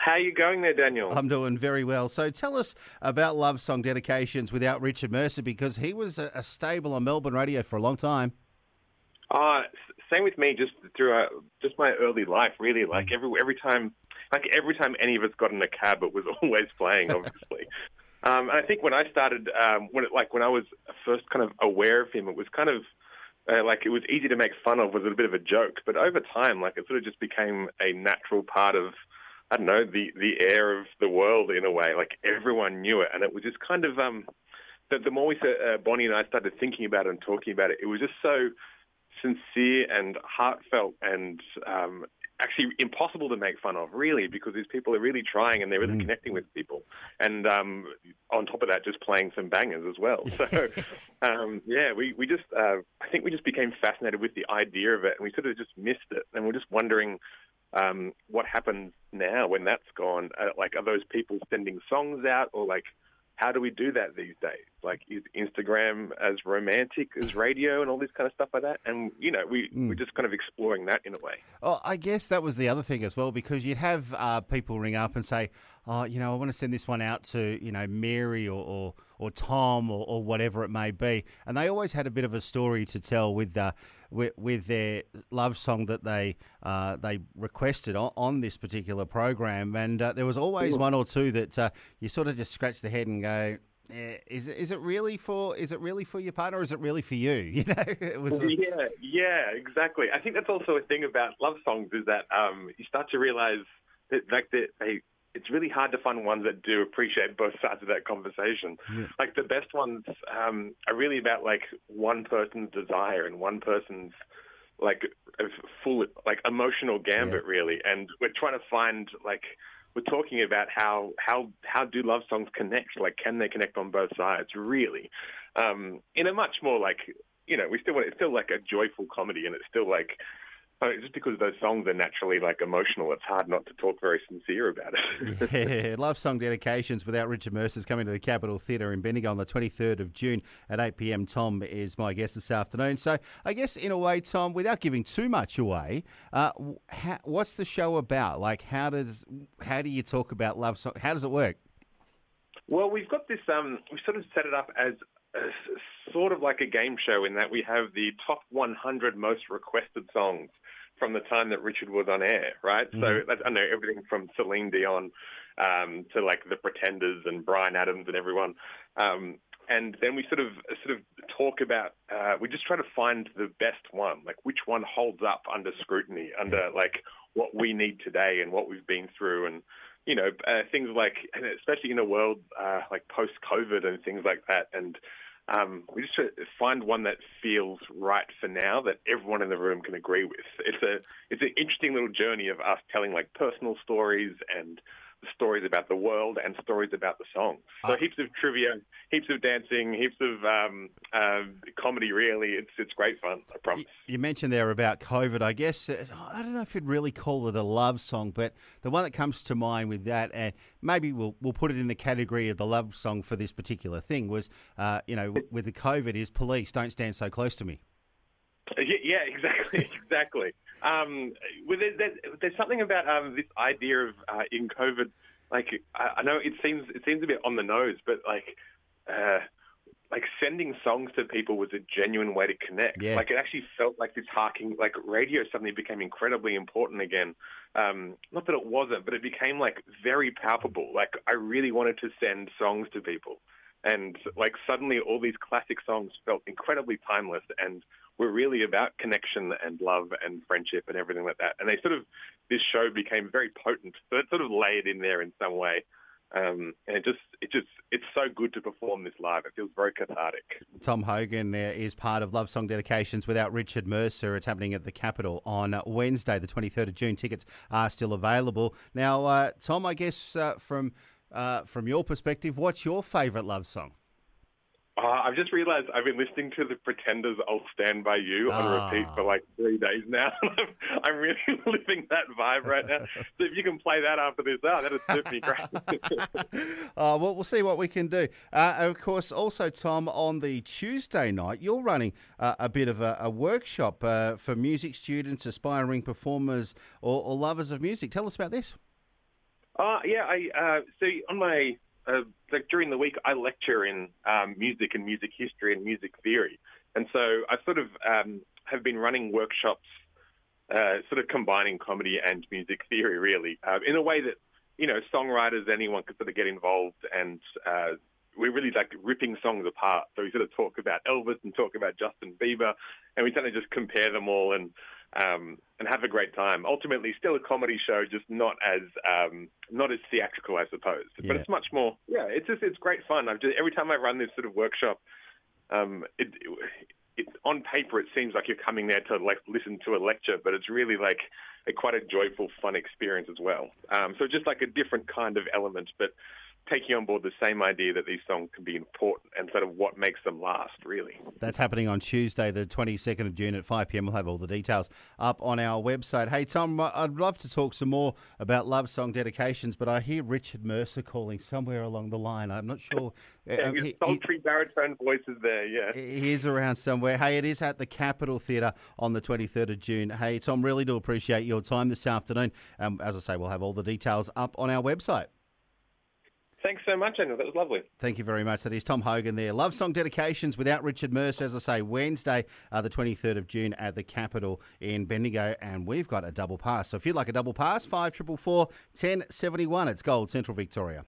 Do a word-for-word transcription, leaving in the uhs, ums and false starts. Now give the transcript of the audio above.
How are you going there, Daniel? I'm doing very well. So tell us about Love Song Dedications without Richard Mercer, because he was a, a staple on Melbourne radio for a long time. Uh, same with me, just through uh, just my early life, really. Like every every time, like every time any of us got in a cab, it was always playing, obviously. um, and I think when I started, um, when it, like when I was first kind of aware of him, it was kind of uh, like it was easy to make fun of, was a bit of a joke. But over time, like it sort of just became a natural part of, I don't know, the, the air of the world in a way. Like everyone knew it, and it was just kind of um, the, the more we uh, Bonnie and I started thinking about it and talking about it, it was just so sincere and heartfelt and um, actually impossible to make fun of, really, because these people are really trying and they're really mm. connecting with people. And um, on top of that, just playing some bangers as well. So, um, yeah, we, we just, uh, I think we just became fascinated with the idea of it, and we sort of just missed it. And we're just wondering um, what happens now when that's gone. Uh, like, are those people sending songs out, or like, how do we do that these days? Like, is Instagram as romantic as radio and all this kind of stuff like that? And, you know, we, mm. we're just kind of exploring that in a way. Oh, I guess that was the other thing as well, because you'd have uh, people ring up and say, oh, you know, I want to send this one out to, you know, Mary or or, or Tom or, or whatever it may be. And they always had a bit of a story to tell with uh, with, with their love song that they uh, they requested on, on this particular program. And uh, there was always one or two that uh, you sort of just scratch the head and go, eh, is it is it really for is it really for your partner, or is it really for you? You know, it was. A... Yeah, yeah, exactly. I think that's also a thing about love songs, is that um, you start to realize that like that they. It's really hard to find ones that do appreciate both sides of that conversation. Yeah. Like the best ones um, are really about like one person's desire and one person's like full like emotional gambit, yeah. really. And we're trying to find like we're talking about how how how do love songs connect? Like, can they connect on both sides? Really, um, in a much more like you know we still want it's still like a joyful comedy, and it's still like. I mean, just because those songs are naturally like emotional, it's hard not to talk very sincere about it. Yeah, Love Song Dedications without Richard Mercer is coming to the Capitol Theatre in Bendigo on the twenty-third of June at eight p.m. Tom is my guest this afternoon. So I guess in a way, Tom, without giving too much away, uh, how, what's the show about? Like, how does how do you talk about love song? How does it work? Well, we've got this. Um, we sort of set it up as a, sort of like a game show in that we have the top one hundred most requested songs from the time that Richard was on air, right? Mm-hmm. So that's, I know everything from Celine Dion um, to like the Pretenders and Bryan Adams and everyone. Um, and then we sort of sort of talk about, uh, we just try to find the best one, like which one holds up under scrutiny, under like what we need today and what we've been through, and you know uh, things like, and especially in a world uh, like post-COVID and things like that. And Um, we just try to find one that feels right for now, that everyone in the room can agree with. It's a it's an interesting little journey of us telling like personal stories and stories about the world and stories about the songs. So uh, heaps of trivia, heaps of dancing, heaps of um, uh, comedy. Really, it's it's great fun. I promise. You mentioned there about COVID. I guess uh, I don't know if you'd really call it a love song, but the one that comes to mind with that, and maybe we'll we'll put it in the category of the love song for this particular thing, was uh, you know with the COVID is Police, Don't Stand So Close to Me. Yeah, exactly, exactly. Um, well, there's, there's, there's something about um, this idea of uh, in COVID, like I, I know it seems it seems a bit on the nose, but like uh, like sending songs to people was a genuine way to connect. Yeah. Like it actually felt like this harking, like radio suddenly became incredibly important again. Um, not that it wasn't, but it became like very palpable. Like I really wanted to send songs to people. And like suddenly all these classic songs felt incredibly timeless and were really about connection and love and friendship and everything like that. And they sort of, this show became very potent. So it sort of layered in there in some way. Um, and it just, it just, it's so good to perform this live. It feels very cathartic. Tom Hogan there is part of Love Song Dedications without Richard Mercer. It's happening at the Capitol on Wednesday, the twenty-third of June. Tickets are still available. Now, uh, Tom, I guess uh, from... Uh, from your perspective, what's your favourite love song? Uh, I've just realised I've been listening to the Pretenders' I'll Stand By You on Ah. repeat for like three days now. I'm really living that vibe right now. So if you can play that after this, oh, that'd suit me great. uh, well, we'll see what we can do. Uh, and of course, also, Tom, on the Tuesday night, you're running uh, a bit of a, a workshop uh, for music students, aspiring performers or, or lovers of music. Tell us about this. Uh, yeah, I uh, so on my uh, like during the week I lecture in um, music and music history and music theory, and so I sort of um, have been running workshops, uh, sort of combining comedy and music theory, really, uh, in a way that you know songwriters, anyone could sort of get involved, and uh, we're really like ripping songs apart. So we sort of talk about Elvis and talk about Justin Bieber, and we kind of just compare them all and. Um, and have a great time. Ultimately, still a comedy show, just not as um, not as theatrical, I suppose. Yeah. But it's much more. Yeah, it's just it's great fun. I've just every time I run this sort of workshop, um, it, it, it on paper it seems like you're coming there to like listen to a lecture, but it's really like a quite a joyful, fun experience as well. Um, so just like a different kind of element, but taking on board the same idea that these songs can be important and sort of what makes them last, really. That's happening on Tuesday, the twenty-second of June at five p.m. We'll have all the details up on our website. Hey, Tom, I'd love to talk some more about love song dedications, but I hear Richard Mercer calling somewhere along the line. I'm not sure. Yeah, his sultry he, baritone voice is there, yeah. He is around somewhere. Hey, it is at the Capitol Theatre on the twenty-third of June. Hey, Tom, really do appreciate your time this afternoon. Um, as I say, we'll have all the details up on our website. Thanks so much, Andrew. That was lovely. Thank you very much. That is Tom Hogan there. Love Song Dedications without Richard Mercer, as I say, Wednesday, uh, the twenty-third of June at the Capitol in Bendigo. And we've got a double pass. So if you'd like a double pass, five four four four, one oh seven one. It's Gold Central Victoria.